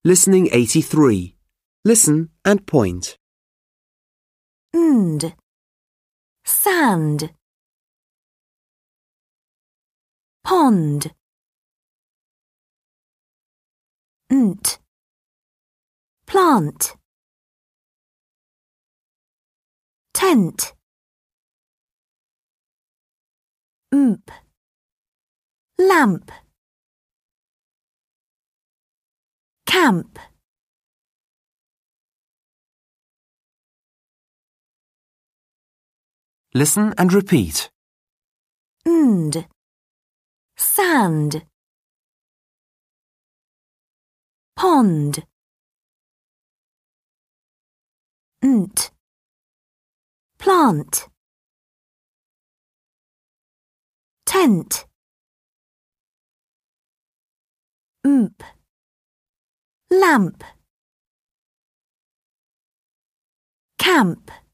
Listening 83. Listen and point. Sand. Pond. Plant. Tent. Lamp. Camp. Listen and repeat. Sand. Pond. Plant. Tent. Lamp. Camp.